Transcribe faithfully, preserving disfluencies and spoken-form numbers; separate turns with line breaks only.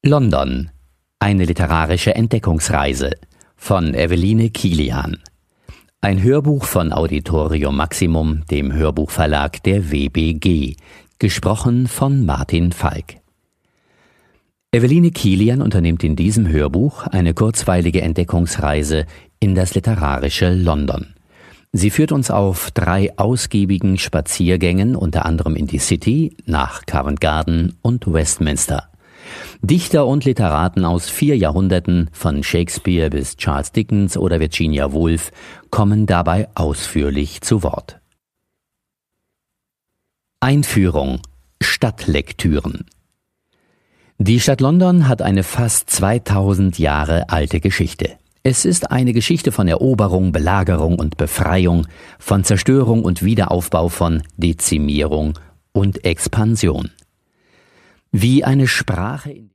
London. Eine literarische Entdeckungsreise von Eveline Kilian. Ein Hörbuch von Auditorium Maximum, dem Hörbuchverlag der W B G. Gesprochen von Martin Falk. Eveline Kilian unternimmt in diesem Hörbuch eine kurzweilige Entdeckungsreise in das literarische London. Sie führt uns auf drei ausgiebigen Spaziergängen, unter anderem in die City, nach Covent Garden und Westminster. Dichter und Literaten aus vier Jahrhunderten, von Shakespeare bis Charles Dickens oder Virginia Woolf, kommen dabei ausführlich zu Wort. Einführung. Stadtlektüren. Die Stadt London hat eine fast zweitausend Jahre alte Geschichte. Es ist eine Geschichte von Eroberung, Belagerung und Befreiung, von Zerstörung und Wiederaufbau, von Dezimierung und Expansion. Wie eine Sprache in